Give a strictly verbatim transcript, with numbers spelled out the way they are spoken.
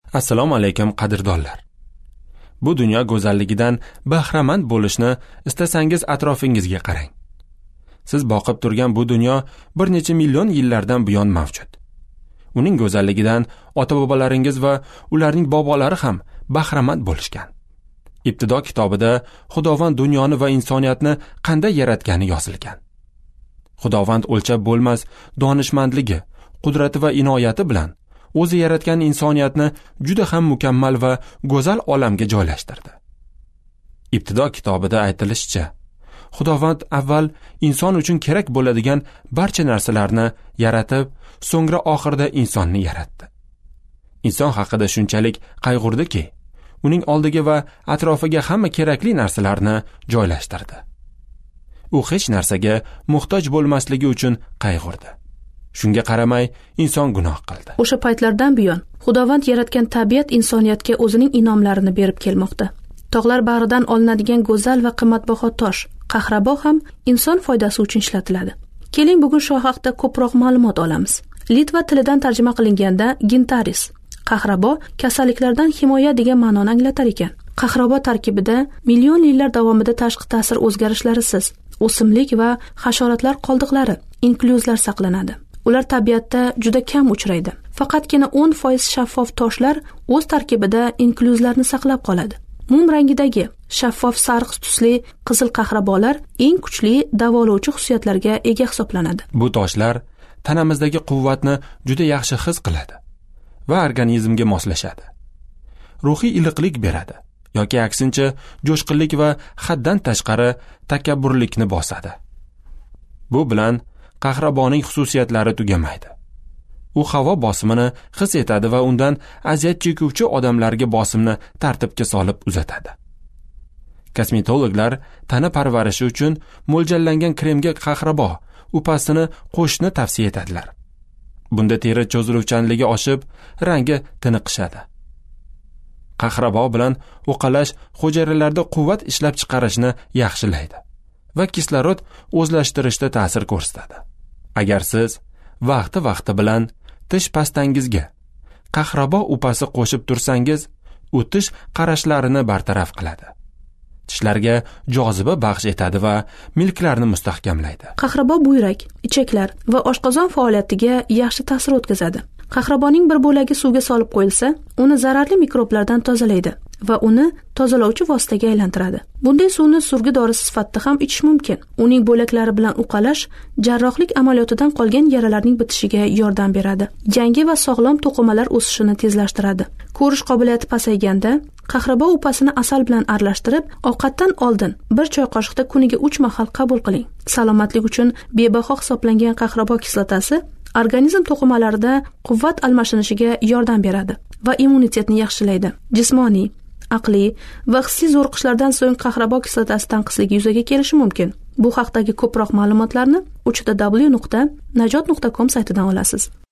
Assalomu alaykum qadrdonlar. Bu dunyo go'zalligidan bahramand bo'lishni istasangiz atrofingizga qarang. Siz boqib turgan bu dunyo bir necha million yillardan buyon mavjud. Uning go'zalligidan ota-bobolaringiz va ularning bobolari ham bahramand bo'lishgan. Ibtido kitobida Xudovand dunyoni va insoniyatni qanday yaratgani yozilgan. Xudovand o'lchab bo'lmas donishmandligi, qudrati va inoyati bilan o'zi yaratgan insoniyatni juda ham mukammal va go'zal olamga joylashtirdi. Ibtido kitobida aytilishicha, Xudovand avval inson uchun kerak bo'ladigan barcha narsalarni yaratib, so'ngra oxirida insonni yaratdi. Inson haqida shunchalik qayg'urdiki, uning oldiga va atrofiga hamma kerakli narsalarni joylashtirdi. U hech narsaga muhtoj bo'lmasligi uchun qayg'urdi. Shunga qaramay inson gunoh qildi. O'sha paytlardan buyon Xudovand yaratgan tabiat insoniyatga o'zining inomlarini berib kelmoqda. Tog'lar bag'ridan olinadigan go'zal va qimmatbaho tosh, qahrabo ham inson foydasi uchun ishlatiladi. Keling bugun shu haqida ko'proq ma'lumot olamiz. Litva tilidan tarjima qilinganda gintaris, qahrabo kasalliklardan himoya degan ma'noni anglatar ekan. Qahrabo tarkibida million yillar davomida tashqi ta'sir o'zgarishlarisiz o'simlik va hasharotlar qoldiqlari, inklyuzlar saqlanadi. Ular tabiatda juda kam uchraydi. Faqatgina o'n foiz shaffof toshlar o'z tarkibida inklyuzlarni saqlab qoladi. Mum rangidagi shaffof sariq tusli qizil qahrabolar eng kuchli davolovchi xususiyatlarga ega hisoblanadi. Bu toshlar tanamizdagi quvvatni juda yaxshi his qiladi va organizmga moslashadi. Ruhiy iliqlik beradi yoki aksincha jo'shqinlik va haddan tashqari takabburlikni bosadi. Bu bilan qahraboning xususiyatlari tugamaydi. U havo bosimini his etadi va undan aziyat chekuvchi odamlarga bosimni tartibga solib uzatadi. Kosmetologlar tana parvarishi uchun mo'ljallangan kremga qahrabo upasini qo'shishni tavsiya etadilar. Bunda teri cho'ziluvchanligi oshib, rangi tiniqishadi. Qahrabo bilan uqalash hujayralarda quvvat ishlab chiqarishni yaxshilaydi va kislorod o'zlashtirishda ta'sir ko'rsatadi. Agar siz vaqti-vaqti bilan tish pastangizga qahrabo upasi qo'shib tursangiz, u tish qarashlarini bartaraf qiladi. Tishlarga joziba baxsh etadi va milklarni mustahkamlaydi. Qahrabo buyrak, ichaklar va oshqozon faoliyatiga yaxshi ta'sir o'tkazadi. Qahraboning bir bo'lagi suvga solib qo'yilsa, uni zararli mikroblardan tozalaydi va uni tozalovchi vositaga aylantiradi. Bunday suvni surgi dorisi sifatida ham ichish mumkin. Uning bo'laklari bilan uqalash jarrohlik amaliyotidan qolgan yaralarning bitishiga yordam beradi. Yangi va sog'lom to'qimalar o'sishini tezlashtiradi. Ko'rish qobiliyati pasayganda qahrabo upasini asal bilan aralashtirib, ovqatdan oldin bir choy qoshiqda kuniga uch mahal qabul qiling. Salomatlik uchun bebaho hisoblangan qahrabo kislotasi organizm to'qimalarida quvvat almashinishiga yordam beradi va immunitetni yaxshilaydi. Jismoniy, aqliy va hissiy zo'riqishlardan so'ng qahrabo kislotasi tanqisligi yuzaga kelishi mumkin. Bu haqdagi ko'proq ma'lumotlarni uch w nuqta najot nuqta com saytidan olasiz.